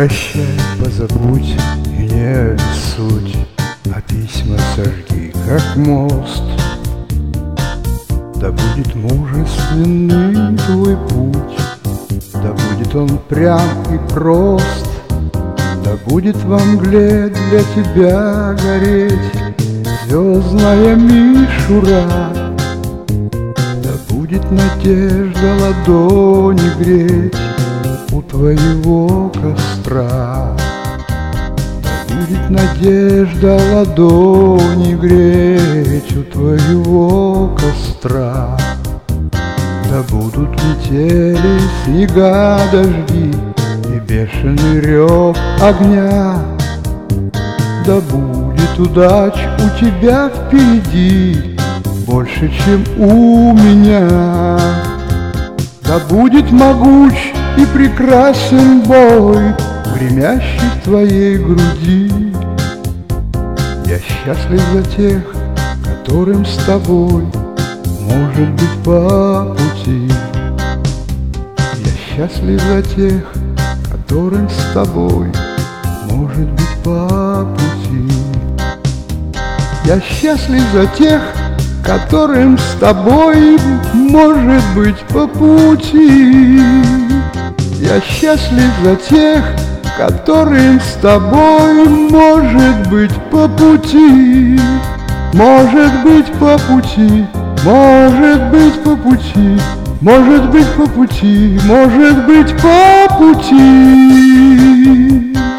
Прощай, позабудь и не обессудь, а письма сожги, как мост. Да будет мужественный твой путь, да будет он прям и прост, да будет во мгле для тебя гореть звездная мишура, да будет надежда ладони греть у твоего костра, да будет надежда ладони греть у твоего костра, да будут метели, снега, дожди и бешеный рев огня, да будет удач у тебя впереди больше, чем у меня, да будет могуч и прекрасен бой, гремящий в твоей груди. Я счастлив за тех, которым с тобой может быть по пути. Я счастлив за тех, которым с тобой может быть по пути. Я счастлив за тех, которым с тобой может быть по пути. Я счастлив за тех, которым с тобой может быть по пути. Может быть по пути, может быть по пути, может быть по пути, может быть по пути.